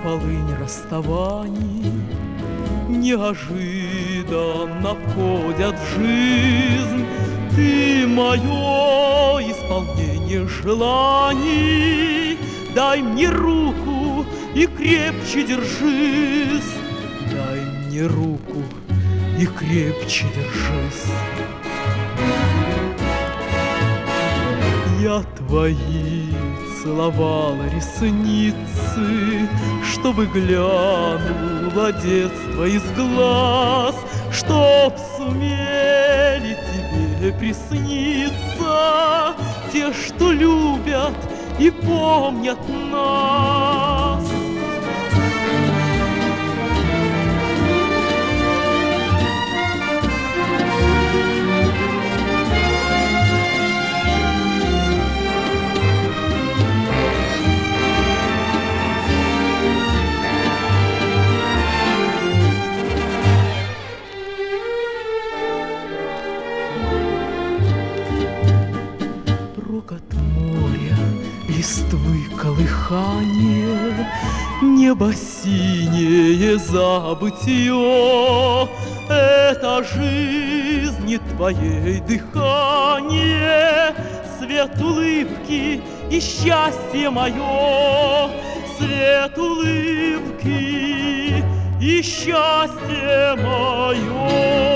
полынь расставаний неожиданно входят в жизнь. Ты мое исполнение желаний, дай мне руку и крепче держись. Дай мне руку и крепче держись. Я твои целовала ресницы, чтобы глянуло детство из глаз, чтоб сумели тебе присниться те, что любят и помнят нас. Рокот моря, листвы колыхание, небо синее забытье. Это жизни твоей дыхание, свет улыбки и счастье мое, свет улыбки и счастье мое.